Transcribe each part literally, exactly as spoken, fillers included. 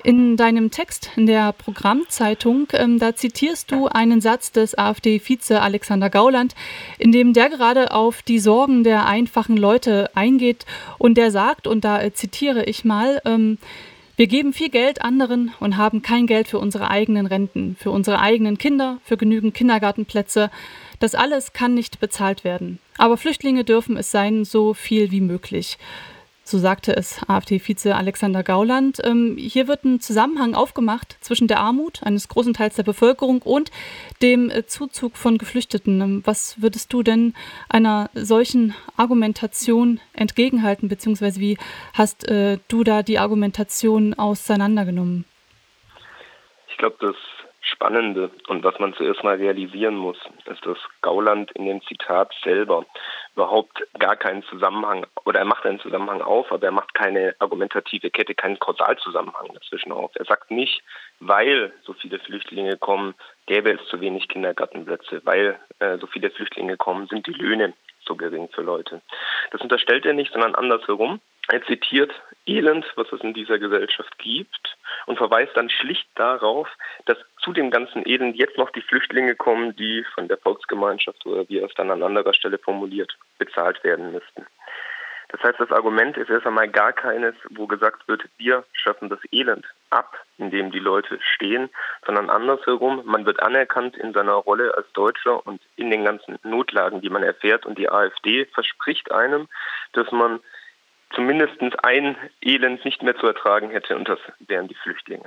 In deinem Text in der Programmzeitung, ähm, da zitierst du einen Satz des AfD-Vize Alexander Gauland, in dem der gerade auf die Sorgen der einfachen Leute eingeht und der sagt, und da äh, zitiere ich mal, ähm, wir geben viel Geld anderen und haben kein Geld für unsere eigenen Renten, für unsere eigenen Kinder, für genügend Kindergartenplätze. Das alles kann nicht bezahlt werden. Aber Flüchtlinge dürfen es sein, so viel wie möglich. So sagte es AfD-Vize Alexander Gauland. Ähm, hier wird ein Zusammenhang aufgemacht zwischen der Armut eines großen Teils der Bevölkerung und dem äh, Zuzug von Geflüchteten. Ähm, was würdest du denn einer solchen Argumentation entgegenhalten, beziehungsweise wie hast äh, du da die Argumentation auseinandergenommen? Ich glaube, das Spannende und was man zuerst mal realisieren muss, ist, dass Gauland in dem Zitat selber überhaupt gar keinen Zusammenhang, oder er macht einen Zusammenhang auf, aber er macht keine argumentative Kette, keinen Kausalzusammenhang dazwischen auf. Er sagt nicht, weil so viele Flüchtlinge kommen, gäbe es zu wenig Kindergartenplätze, weil äh, so viele Flüchtlinge kommen, sind die Löhne so gering für Leute. Das unterstellt er nicht, sondern andersherum. Er zitiert Elend, was es in dieser Gesellschaft gibt, und verweist dann schlicht darauf, dass zu dem ganzen Elend jetzt noch die Flüchtlinge kommen, die von der Volksgemeinschaft, oder wie er es dann an anderer Stelle formuliert, bezahlt werden müssten. Das heißt, das Argument ist erst einmal gar keines, wo gesagt wird, wir schaffen das Elend ab, in dem die Leute stehen, sondern andersherum, man wird anerkannt in seiner Rolle als Deutscher und in den ganzen Notlagen, die man erfährt, und die AfD verspricht einem, dass man zumindest ein Elend nicht mehr zu ertragen hätte, und das wären die Flüchtlinge.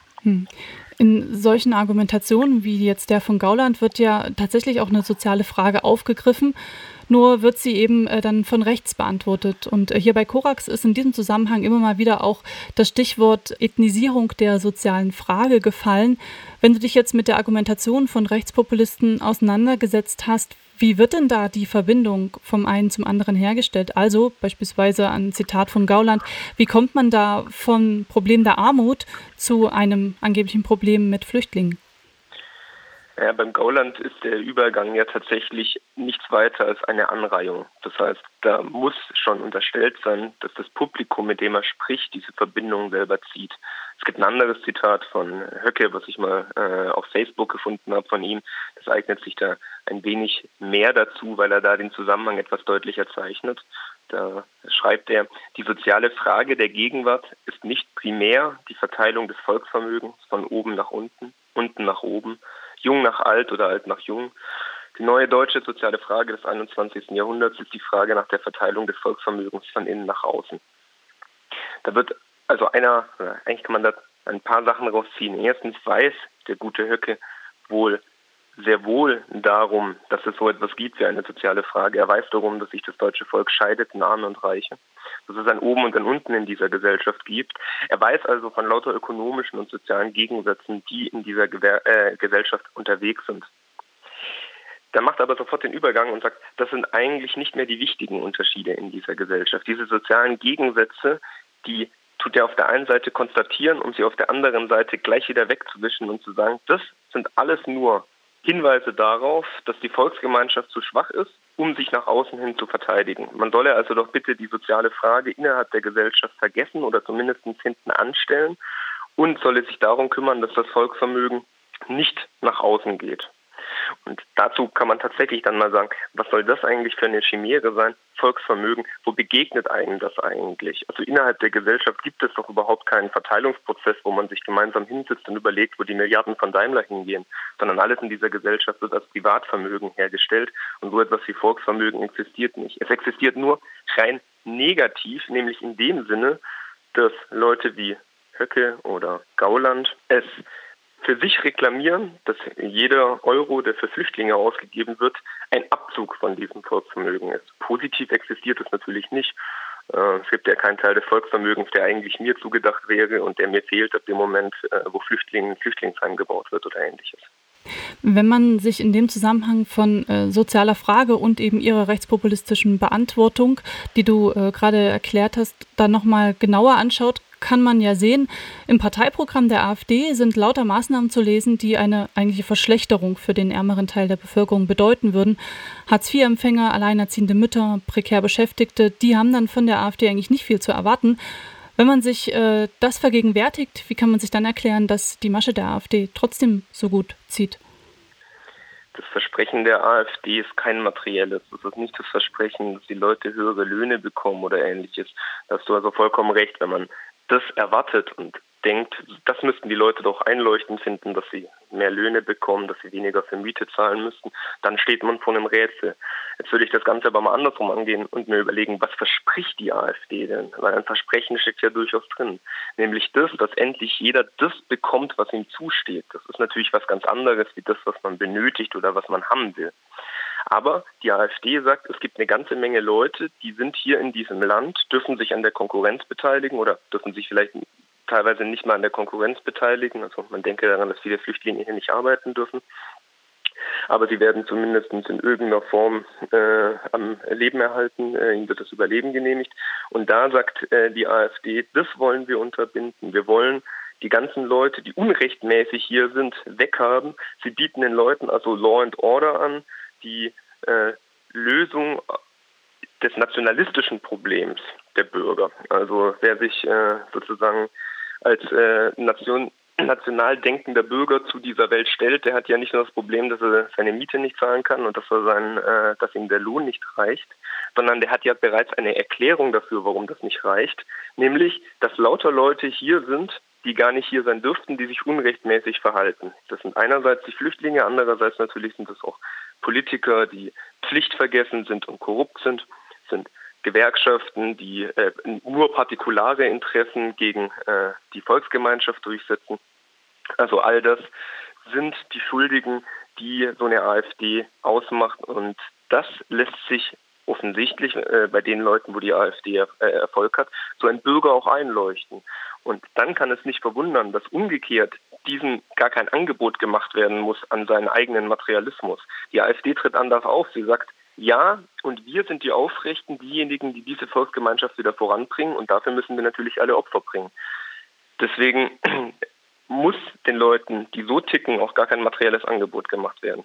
In solchen Argumentationen wie jetzt der von Gauland wird ja tatsächlich auch eine soziale Frage aufgegriffen, nur wird sie eben äh, dann von rechts beantwortet. Und äh, hier bei Korax ist in diesem Zusammenhang immer mal wieder auch das Stichwort Ethnisierung der sozialen Frage gefallen. Wenn du dich jetzt mit der Argumentation von Rechtspopulisten auseinandergesetzt hast, wie wird denn da die Verbindung vom einen zum anderen hergestellt? Also beispielsweise ein Zitat von Gauland, wie kommt man da vom Problem der Armut zu einem angeblichen Problem mit Flüchtlingen? Ja, beim Gauland ist der Übergang ja tatsächlich nichts weiter als eine Anreihung. Das heißt, da muss schon unterstellt sein, dass das Publikum, mit dem er spricht, diese Verbindung selber zieht. Es gibt ein anderes Zitat von Höcke, was ich mal äh, auf Facebook gefunden habe von ihm. Das eignet sich da ein wenig mehr dazu, weil er da den Zusammenhang etwas deutlicher zeichnet. Da schreibt er, die soziale Frage der Gegenwart ist nicht primär die Verteilung des Volksvermögens von oben nach unten, unten nach oben, jung nach alt oder alt nach jung. Die neue deutsche soziale Frage des einundzwanzigsten Jahrhunderts ist die Frage nach der Verteilung des Volksvermögens von innen nach außen. Da wird also einer, eigentlich kann man da ein paar Sachen rausziehen. Erstens weiß der gute Höcke wohl sehr wohl darum, dass es so etwas gibt wie eine soziale Frage. Er weiß darum, dass sich das deutsche Volk scheidet in Arme und Reiche, dass es ein Oben und ein Unten in dieser Gesellschaft gibt. Er weiß also von lauter ökonomischen und sozialen Gegensätzen, die in dieser Gewer- äh, Gesellschaft unterwegs sind. Der macht aber sofort den Übergang und sagt, das sind eigentlich nicht mehr die wichtigen Unterschiede in dieser Gesellschaft. Diese sozialen Gegensätze, die tut er auf der einen Seite konstatieren, um sie auf der anderen Seite gleich wieder wegzuwischen und zu sagen, das sind alles nur Hinweise darauf, dass die Volksgemeinschaft zu schwach ist, um sich nach außen hin zu verteidigen. Man solle also doch bitte die soziale Frage innerhalb der Gesellschaft vergessen oder zumindest hinten anstellen und solle sich darum kümmern, dass das Volksvermögen nicht nach außen geht. Und dazu kann man tatsächlich dann mal sagen, was soll das eigentlich für eine Chimäre sein? Volksvermögen, wo begegnet einem das eigentlich? Also innerhalb der Gesellschaft gibt es doch überhaupt keinen Verteilungsprozess, wo man sich gemeinsam hinsitzt und überlegt, wo die Milliarden von Daimler hingehen, sondern alles in dieser Gesellschaft wird als Privatvermögen hergestellt und so etwas wie Volksvermögen existiert nicht. Es existiert nur rein negativ, nämlich in dem Sinne, dass Leute wie Höcke oder Gauland es für sich reklamieren, dass jeder Euro, der für Flüchtlinge ausgegeben wird, ein Abzug von diesem Volksvermögen ist. Positiv existiert es natürlich nicht. Es gibt ja keinen Teil des Volksvermögens, der eigentlich mir zugedacht wäre und der mir fehlt ab dem Moment, wo Flüchtlinge ein Flüchtlingsheim gebaut wird oder Ähnliches. Wenn man sich in dem Zusammenhang von äh, sozialer Frage und eben ihrer rechtspopulistischen Beantwortung, die du äh, gerade erklärt hast, dann nochmal genauer anschaut, kann man ja sehen, im Parteiprogramm der AfD sind lauter Maßnahmen zu lesen, die eine eigentliche Verschlechterung für den ärmeren Teil der Bevölkerung bedeuten würden. Hartz-vier-Empfänger, alleinerziehende Mütter, prekär Beschäftigte, die haben dann von der AfD eigentlich nicht viel zu erwarten. Wenn man sich äh, das vergegenwärtigt, wie kann man sich dann erklären, dass die Masche der AfD trotzdem so gut zieht? Das Versprechen der AfD ist kein materielles. Es ist nicht das Versprechen, dass die Leute höhere Löhne bekommen oder ähnliches. Da hast du also vollkommen recht, wenn man das erwartet und denkt, das müssten die Leute doch einleuchtend finden, dass sie mehr Löhne bekommen, dass sie weniger für Miete zahlen müssten, dann steht man vor einem Rätsel. Jetzt würde ich das Ganze aber mal andersrum angehen und mir überlegen, was verspricht die AfD denn? Weil ein Versprechen steckt ja durchaus drin. Nämlich das, dass endlich jeder das bekommt, was ihm zusteht. Das ist natürlich was ganz anderes, wie das, was man benötigt oder was man haben will. Aber die AfD sagt, es gibt eine ganze Menge Leute, die sind hier in diesem Land, dürfen sich an der Konkurrenz beteiligen oder dürfen sich vielleicht teilweise nicht mal an der Konkurrenz beteiligen. Also man denke daran, dass viele Flüchtlinge hier nicht arbeiten dürfen. Aber sie werden zumindest in irgendeiner Form äh, am Leben erhalten. Äh, ihnen wird das Überleben genehmigt. Und da sagt äh, die AfD, das wollen wir unterbinden. Wir wollen die ganzen Leute, die unrechtmäßig hier sind, weghaben. Sie bieten den Leuten also Law and Order an, die äh, Lösung des nationalistischen Problems der Bürger. Also wer sich äh, sozusagen als äh, Nation, national denkender Bürger zu dieser Welt stellt, der hat ja nicht nur das Problem, dass er seine Miete nicht zahlen kann und dass er sein, äh, dass ihm der Lohn nicht reicht, sondern der hat ja bereits eine Erklärung dafür, warum das nicht reicht, nämlich, dass lauter Leute hier sind, die gar nicht hier sein dürften, die sich unrechtmäßig verhalten. Das sind einerseits die Flüchtlinge, andererseits natürlich sind es auch Politiker, die pflichtvergessen sind und korrupt sind, sind Gewerkschaften, die äh, nur partikulare Interessen gegen äh, die Volksgemeinschaft durchsetzen. Also all das sind die Schuldigen, die so eine AfD ausmacht. Und das lässt sich offensichtlich äh, bei den Leuten, wo die AfD äh, Erfolg hat, so ein Bürger auch einleuchten. Und dann kann es nicht verwundern, dass umgekehrt diesem gar kein Angebot gemacht werden muss an seinen eigenen Materialismus. Die AfD tritt anders auf. Sie sagt, ja, und wir sind die Aufrechten, diejenigen, die diese Volksgemeinschaft wieder voranbringen, und dafür müssen wir natürlich alle Opfer bringen. Deswegen muss den Leuten, die so ticken, auch gar kein materielles Angebot gemacht werden.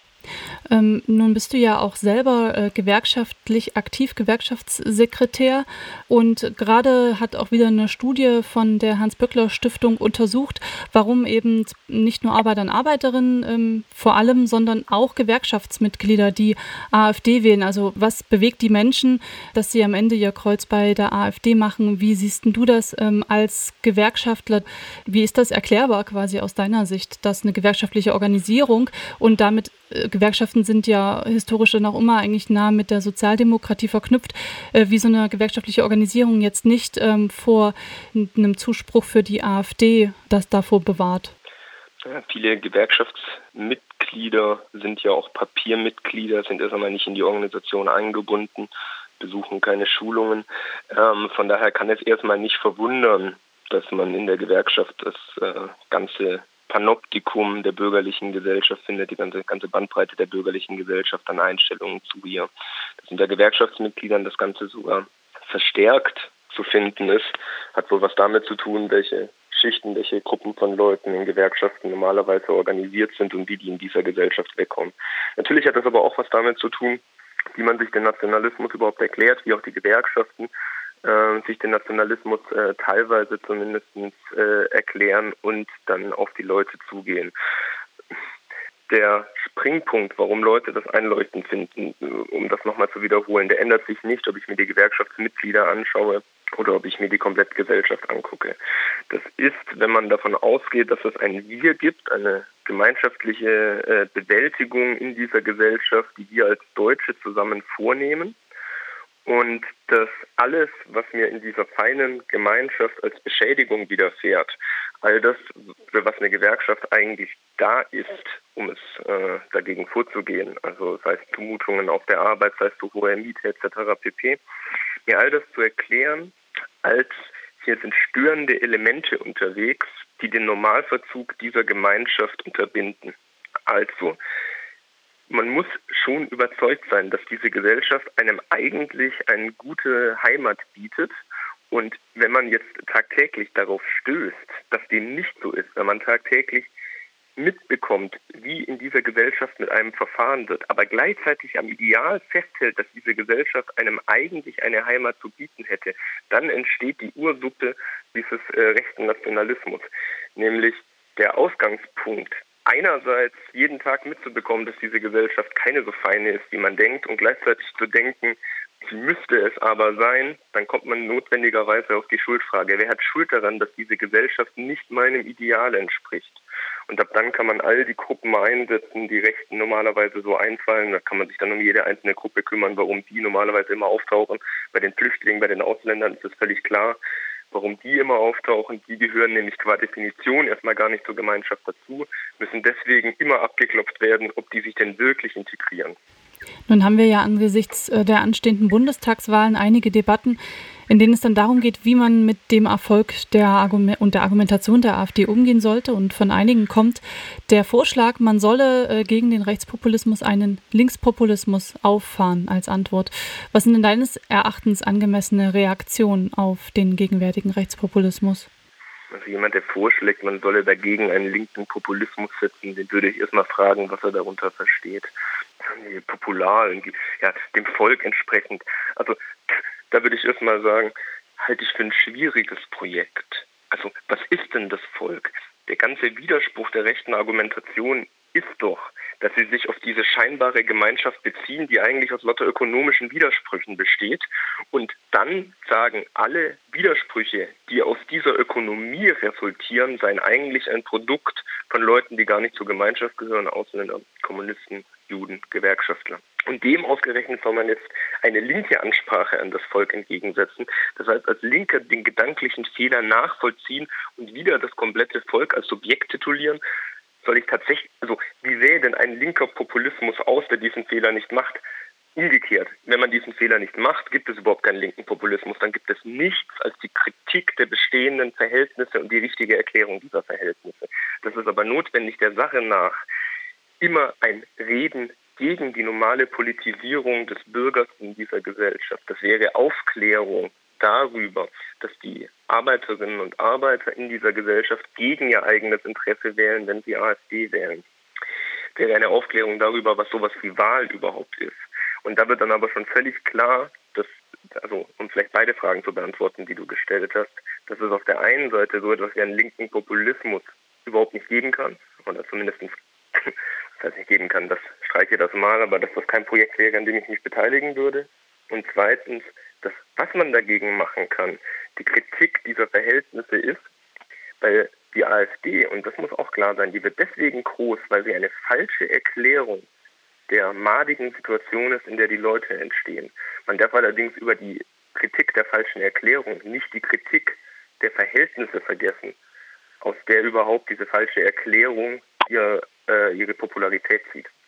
Ähm, nun bist du ja auch selber äh, gewerkschaftlich aktiv, Gewerkschaftssekretär, und gerade hat auch wieder eine Studie von der Hans-Böckler-Stiftung untersucht, warum eben nicht nur Arbeiter und Arbeiterinnen ähm, vor allem, sondern auch Gewerkschaftsmitglieder die AfD wählen. Also was bewegt die Menschen, dass sie am Ende ihr Kreuz bei der AfD machen? Wie siehst du das ähm, als Gewerkschaftler? Wie ist das erklärbar quasi aus deiner Sicht, dass eine gewerkschaftliche Organisierung und damit Gewerkschaften sind ja historisch dann auch immer eigentlich nah mit der Sozialdemokratie verknüpft, äh, wie so eine gewerkschaftliche Organisierung jetzt nicht ähm, vor einem Zuspruch für die AfD das davor bewahrt? Ja, viele Gewerkschaftsmitglieder sind ja auch Papiermitglieder, sind erst einmal nicht in die Organisation eingebunden, besuchen keine Schulungen. Ähm, von daher kann es erstmal nicht verwundern, dass man in der Gewerkschaft das äh, ganze Panoptikum der bürgerlichen Gesellschaft findet, die ganze, ganze Bandbreite der bürgerlichen Gesellschaft an Einstellungen zu ihr. Das unter Gewerkschaftsmitgliedern das Ganze sogar verstärkt zu finden ist, hat wohl was damit zu tun, welche Schichten, welche Gruppen von Leuten in Gewerkschaften normalerweise organisiert sind und wie die in dieser Gesellschaft wegkommen. Natürlich hat das aber auch was damit zu tun, wie man sich den Nationalismus überhaupt erklärt, wie auch die Gewerkschaften äh, sich den Nationalismus äh, teilweise zumindest äh, erklären und dann auf die Leute zugehen. Der Springpunkt, warum Leute das einleuchtend finden, um das nochmal zu wiederholen, der ändert sich nicht, ob ich mir die Gewerkschaftsmitglieder anschaue oder ob ich mir die komplette Gesellschaft angucke. Das ist, wenn man davon ausgeht, dass es ein Wir gibt, eine gemeinschaftliche äh, Bewältigung in dieser Gesellschaft, die wir als Deutsche zusammen vornehmen. Und dass alles, was mir in dieser feinen Gemeinschaft als Beschädigung widerfährt, all das, für was eine Gewerkschaft eigentlich da ist, um es äh, dagegen vorzugehen, also sei es Zumutungen auf der Arbeit, sei es zu hohe Miete et cetera pp., mir all das zu erklären, als hier sind störende Elemente unterwegs, die den Normalverzug dieser Gemeinschaft unterbinden. Also, man muss schon überzeugt sein, dass diese Gesellschaft einem eigentlich eine gute Heimat bietet. Und wenn man jetzt tagtäglich darauf stößt, dass dem nicht so ist, wenn man tagtäglich mitbekommt, wie in dieser Gesellschaft mit einem verfahren wird, aber gleichzeitig am Ideal festhält, dass diese Gesellschaft einem eigentlich eine Heimat zu bieten hätte, dann entsteht die Ursuppe dieses äh, rechten Nationalismus, nämlich der Ausgangspunkt, einerseits jeden Tag mitzubekommen, dass diese Gesellschaft keine so feine ist, wie man denkt, und gleichzeitig zu denken, sie müsste es aber sein, dann kommt man notwendigerweise auf die Schuldfrage. Wer hat Schuld daran, dass diese Gesellschaft nicht meinem Ideal entspricht? Und ab dann kann man all die Gruppen einsetzen, die Rechten normalerweise so einfallen. Da kann man sich dann um jede einzelne Gruppe kümmern, warum die normalerweise immer auftauchen. Bei den Flüchtlingen, bei den Ausländern ist es völlig klar, warum die immer auftauchen. Die gehören nämlich qua Definition erstmal gar nicht zur Gemeinschaft dazu, müssen deswegen immer abgeklopft werden, ob die sich denn wirklich integrieren. Nun haben wir ja angesichts der anstehenden Bundestagswahlen einige Debatten, in denen es dann darum geht, wie man mit dem Erfolg der Argument und der Argumentation der AfD umgehen sollte. Und von einigen kommt der Vorschlag, man solle gegen den Rechtspopulismus einen Linkspopulismus auffahren als Antwort. Was sind denn deines Erachtens angemessene Reaktionen auf den gegenwärtigen Rechtspopulismus? Also jemand, der vorschlägt, man solle dagegen einen linken Populismus setzen, den würde ich erstmal fragen, was er darunter versteht. Popular, ja, dem Volk entsprechend. Also da würde ich erstmal sagen, halte ich für ein schwieriges Projekt. Also was ist denn das Volk? Der ganze Widerspruch der rechten Argumentation ist doch, dass sie sich auf diese scheinbare Gemeinschaft beziehen, die eigentlich aus lauter ökonomischen Widersprüchen besteht. Und dann sagen, alle Widersprüche, die aus dieser Ökonomie resultieren, seien eigentlich ein Produkt von Leuten, die gar nicht zur Gemeinschaft gehören, Ausländer, Kommunisten, Juden, Gewerkschaftler. Und dem ausgerechnet soll man jetzt eine linke Ansprache an das Volk entgegensetzen. Das heißt, als Linker den gedanklichen Fehler nachvollziehen und wieder das komplette Volk als Subjekt titulieren. Soll ich tatsächlich, also wie sähe denn ein linker Populismus aus, der diesen Fehler nicht macht? Umgekehrt, wenn man diesen Fehler nicht macht, gibt es überhaupt keinen linken Populismus. Dann gibt es nichts als die Kritik der bestehenden Verhältnisse und die richtige Erklärung dieser Verhältnisse. Das ist aber notwendig der Sache nach immer ein Reden gegen die normale Politisierung des Bürgers in dieser Gesellschaft. Das wäre Aufklärung darüber, dass die Arbeiterinnen und Arbeiter in dieser Gesellschaft gegen ihr eigenes Interesse wählen, wenn sie AfD wählen. Wäre eine Aufklärung darüber, was sowas wie Wahl überhaupt ist. Und da wird dann aber schon völlig klar, dass, also um vielleicht beide Fragen zu beantworten, die du gestellt hast, dass es auf der einen Seite so etwas wie einen linken Populismus überhaupt nicht geben kann, oder zumindest das heißt nicht geben kann, das streiche das mal, aber dass das kein Projekt wäre, an dem ich mich beteiligen würde. Und zweitens, dass was man dagegen machen kann, die Kritik dieser Verhältnisse ist, weil die AfD, und das muss auch klar sein, die wird deswegen groß, weil sie eine falsche Erklärung der madigen Situation ist, in der die Leute entstehen. Man darf allerdings über die Kritik der falschen Erklärung nicht die Kritik der Verhältnisse vergessen, aus der überhaupt diese falsche Erklärung ihr, äh, ihre Popularität zieht.